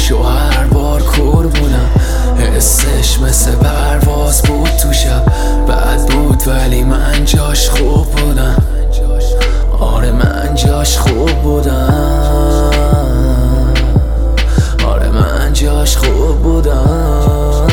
و هر بار کور بودم. حسش مثل پرواز بود تو شب، بد بود ولی من جاش خوب بودم. آره من جاش خوب بودم. آره من جاش خوب بودم.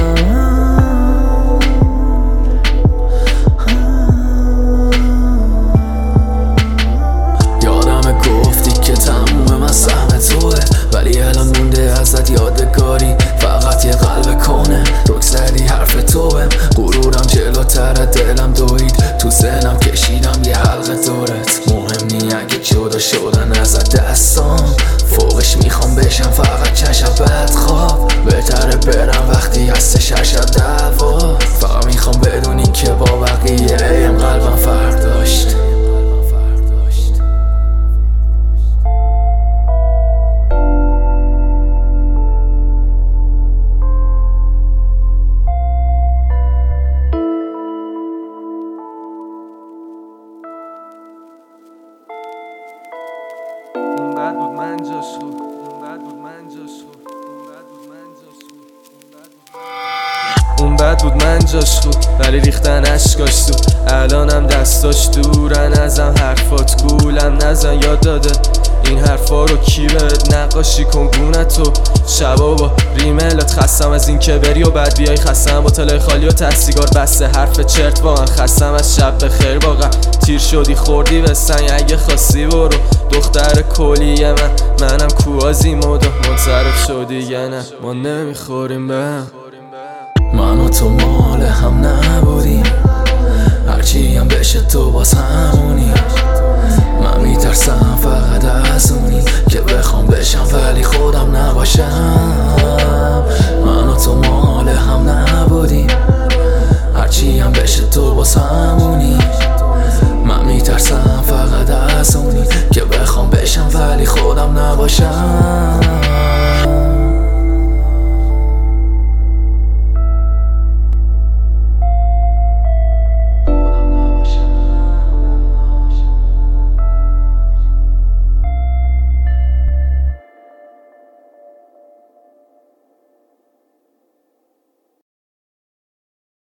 یادم گفتی که تموم من سهم توه، ولی الان مونده ازت یادگاری فقط یه قلب کنه. رک زدی حرف توه، غرورم جلوتر دلم دوید، تو ذهنم کشیدم یه حلقه دورت. مهم نی اگه جدا شدن ازت دستام، فوقش میخوام بشم فقط چشم بدخواب. بهتره برم وقتی هستش هرشب دعوا، فقط میخوام بدونی که با بقیه ایم قلبم فرق داشت. اونقدر بود من جاش خوب، اونقدر بود من جاش خوب، اونقدر بود من جاش خوب، ولی ریختن عشقاش تو. الانم دستاش دورن ازم، حرفات گولم نزن. یاد داده این حرفا رو کی بهت نقاشی کن گونتو. شبا با ریملت خستم از این که بری و بعد بیای، خستم با تله خالی و ته سیگار بسته حرف چرت. واقعا خستم از شب بخیر، واقعا تیر شدی خوردی به سنگ. اگه خواستی برو دختر کلیه منم کوازی مودا منصرف شدی دیگه. نه ما نمیخوریم به هم، من و تو مال هم نبودیم، هرچی هم بشه تو باز همونی. من میترسم فقط از اونی که بخوام بشم ولی خودم نباشم. من و تو مال هم نبودیم، هرچی هم بشه تو باز همونی. من میترسم فقط از اونی که بخوام بشم ولی خودم نباشم.